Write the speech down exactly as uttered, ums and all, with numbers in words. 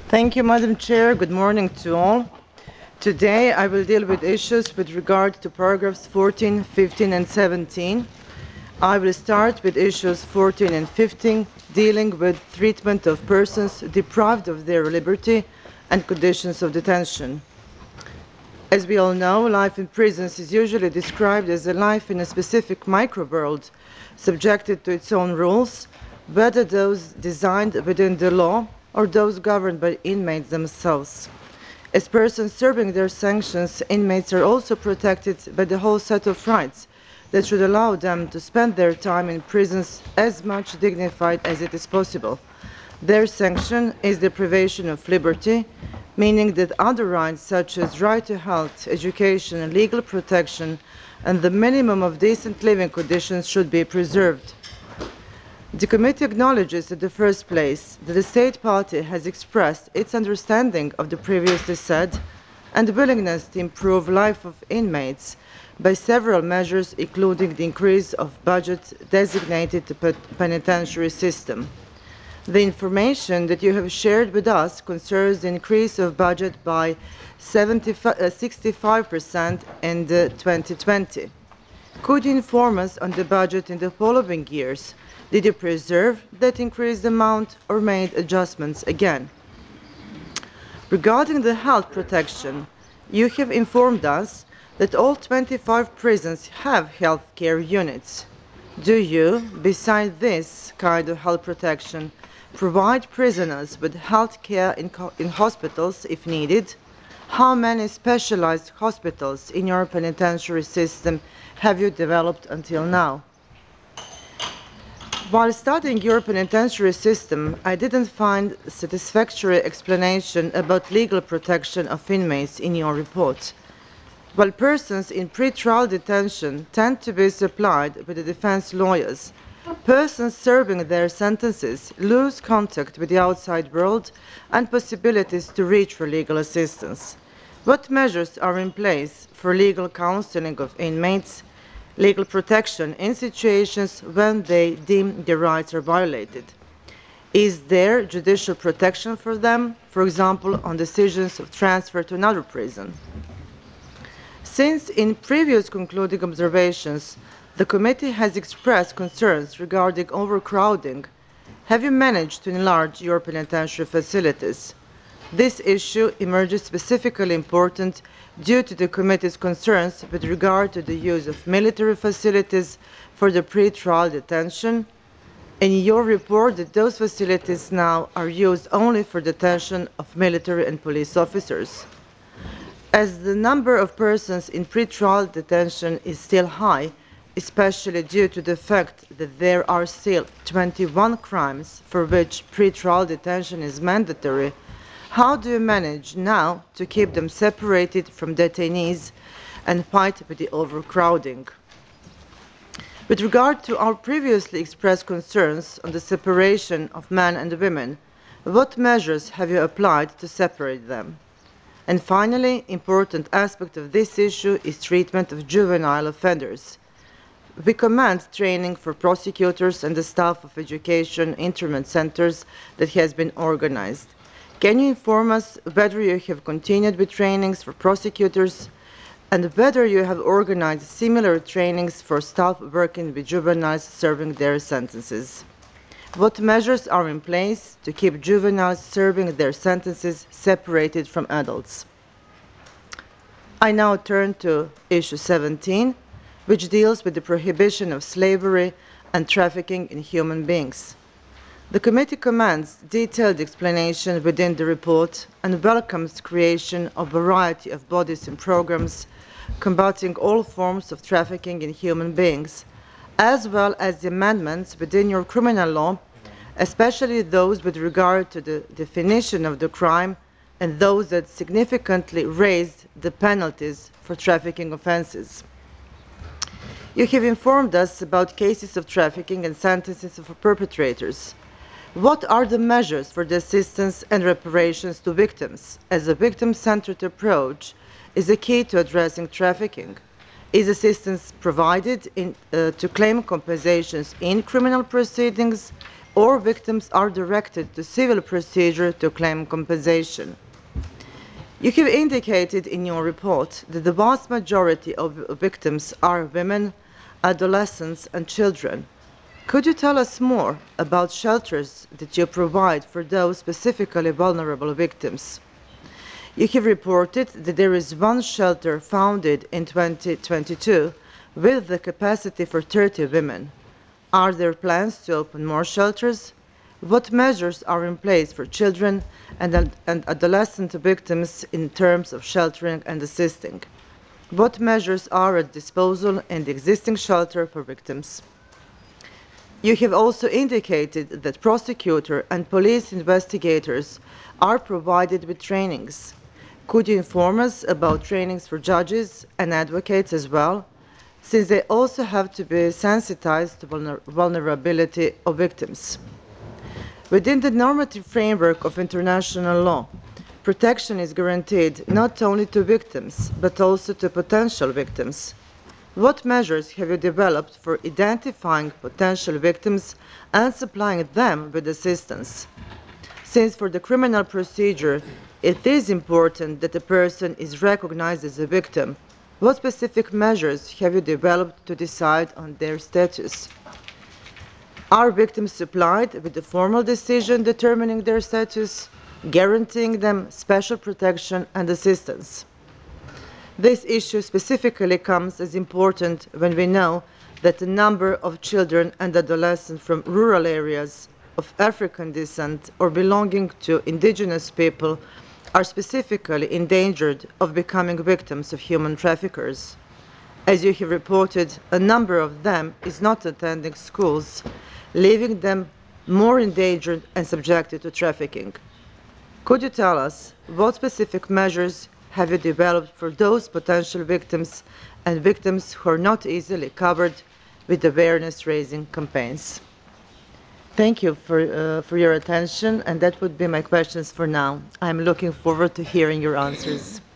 Thank you, Madam Chair. Good morning to all. Today I will deal with issues with regard to paragraphs fourteen, fifteen and seventeen. I will start with issues fourteen and fifteen, dealing with treatment of persons deprived of their liberty and conditions of detention. As we all know, life in prisons is usually described as a life in a specific micro-world, subjected to its own rules, whether those designed within the law or those governed by inmates themselves. As persons serving their sanctions, inmates are also protected by the whole set of rights that should allow them to spend their time in prisons as much dignified as it is possible. Their sanction is the privation of liberty, meaning that other rights such as right to health, education, and legal protection, and the minimum of decent living conditions should be preserved. The committee acknowledges in the first place that the state party has expressed its understanding of the previously said and willingness to improve life of inmates by several measures, including the increase of budget designated to the penitentiary system. The information that you have shared with us concerns the increase of budget by sixty-five percent in twenty twenty. Could you inform us on the budget in the following years? Did you preserve that increased amount or made adjustments again? Regarding the health protection, you have informed us that all twenty-five prisons have health care units. Do you, besides this kind of health protection, provide prisoners with health care in, in hospitals if needed? How many specialized hospitals in your penitentiary system have you developed until now? While studying your penitentiary system, I didn't find satisfactory explanation about legal protection of inmates in your report. While persons in pretrial detention tend to be supplied with the defense lawyers, persons serving their sentences lose contact with the outside world and possibilities to reach for legal assistance. What measures are in place for legal counseling of inmates, legal protection in situations when they deem their rights are violated? Is there judicial protection for them, for example, on decisions of transfer to another prison? Since in previous concluding observations, the committee has expressed concerns regarding overcrowding, have you managed to enlarge your penitentiary facilities? This issue emerges specifically important due to the committee's concerns with regard to the use of military facilities for the pre-trial detention. In your report that those facilities now are used only for detention of military and police officers. As the number of persons in pre-trial detention is still high, especially due to the fact that there are still twenty-one crimes for which pre-trial detention is mandatory, how do you manage now to keep them separated from detainees and fight with the overcrowding? With regard to our previously expressed concerns on the separation of men and women, what measures have you applied to separate them? And finally, important aspect of this issue is treatment of juvenile offenders. We commend training for prosecutors and the staff of education interment centers that has been organized. Can you inform us whether you have continued with trainings for prosecutors and whether you have organized similar trainings for staff working with juveniles serving their sentences? What measures are in place to keep juveniles serving their sentences separated from adults? I now turn to issue seventeen, which deals with the prohibition of slavery and trafficking in human beings. The committee commends detailed explanation within the report and welcomes creation of a variety of bodies and programs combating all forms of trafficking in human beings, as well as the amendments within your criminal law, especially those with regard to the definition of the crime and those that significantly raised the penalties for trafficking offenses. You have informed us about cases of trafficking and sentences of perpetrators. What are the measures for the assistance and reparations to victims, as a victim-centered approach is a key to addressing trafficking? Is assistance provided in, uh, to claim compensations in criminal proceedings or victims are directed to civil procedure to claim compensation. You have indicated in your report that the vast majority of victims are women, adolescents, and children. Could you tell us more about shelters that you provide for those specifically vulnerable victims? You have reported that there is one shelter founded in twenty twenty-two with the capacity for thirty women. Are there plans to open more shelters? What measures are in place for children and, and adolescent victims in terms of sheltering and assisting? What measures are at disposal in the existing shelter for victims? You have also indicated that prosecutors and police investigators are provided with trainings. Could you inform us about trainings for judges and advocates as well, since they also have to be sensitized to vulner vulnerability of victims? Within the normative framework of international law, protection is guaranteed not only to victims, but also to potential victims. What measures have you developed for identifying potential victims and supplying them with assistance? Since for the criminal procedure, it is important that a person is recognized as a victim, what specific measures have you developed to decide on their status? Are victims supplied with a formal decision determining their status, guaranteeing them special protection and assistance? This issue specifically comes as important when we know that the number of children and adolescents from rural areas of African descent or belonging to indigenous people are specifically endangered of becoming victims of human traffickers. As you have reported, a number of them is not attending schools, leaving them more endangered and subjected to trafficking. Could you tell us what specific measures have you developed for those potential victims and victims who are not easily covered with awareness-raising campaigns? Thank you for, uh, for your attention, and that would be my questions for now. I'm looking forward to hearing your answers.